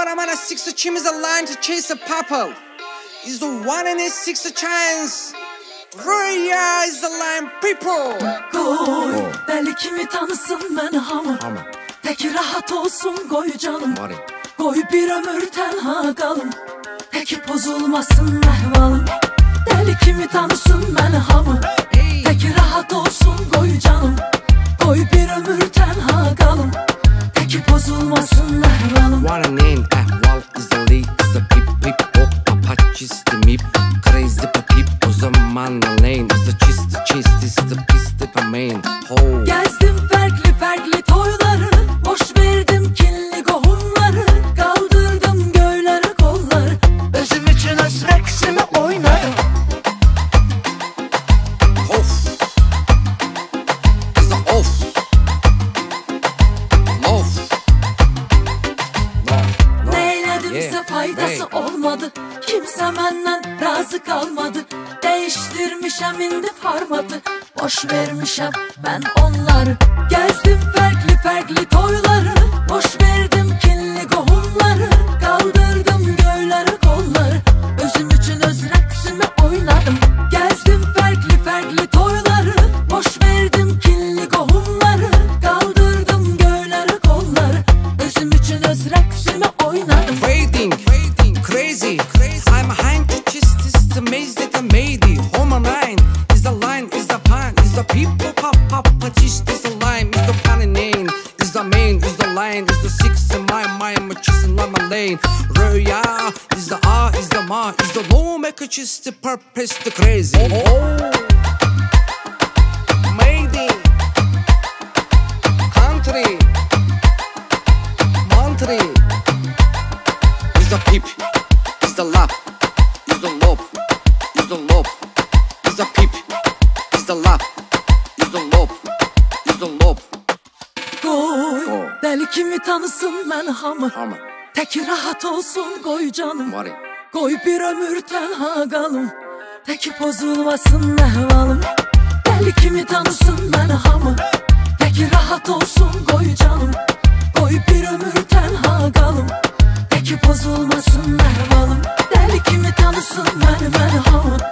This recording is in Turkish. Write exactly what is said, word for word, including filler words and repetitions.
what I'm gonna six to chim is a line to chase a purple. Is the one in his six a chance. Rüya is the line people. Koy deli kimi tanısın ben hamı. Peki rahat olsun koy canım. Koy bir ömür tenha kalın. Peki bozulmasın ehvalım. Deli kimi tanısın ben hamı. Peki rahat olsun koy canım. Koy bir ömür tenha kalın. Peki bozulmasın ehvalım. What a name, ehval is the lead, is the pip pip hop, apache is the mip, crazy the pip, o zaman lane is the cheese, the cheese, is the piece, the main, ho. Gezdim farklı farklı toyları, boş verdim kinli kohumları, kaldırdım göğleri kolları, özüm için öz reksimi oynarım. Of, is the of, love. Neyledimse faydası olmadı, kimse benden razı kalmadı. Değiştirmişem indi formatı, boş vermişem ben onları. Gezdim farklı farklı toyları, boş verdim kinli kohumları, kaldırdım göğleri kolları, özüm için öz reksimi oynadım. Gezdim farklı farklı toyları, boş verdim kinli kohumları, kaldırdım göğleri kolları, özüm için öz reksimi oynadım. Waiting, waiting, crazy, crazy. I'm behind the chest, is the maze that I made it. Home line is the line, is the pan, is the people pop pop. Just is the line, is the pan name, is the main, is the line, is the six in my mind, my cheese in my lane. Rüya is the R, is the ma, is the low maker, just the purpose, the crazy. Oh, made it, country, country. Is the peep, is the lap, is the lob, is the lob, is the peep, is the lap, is the lob, is the lob. Koy deli kimi tanısın ben hamı. Hamı. Tek rahat olsun koy canım. Var ya. Koy bir ömür tenha kalım. Tek bozulmasın ehvalım. Deli kimi tanısın ben hamı. Tek rahat olsun koy canım. Koy bir ömür tenha kalım. Tek bozulmasın ehvalım. Deli kimi tanısın ben ben hamı.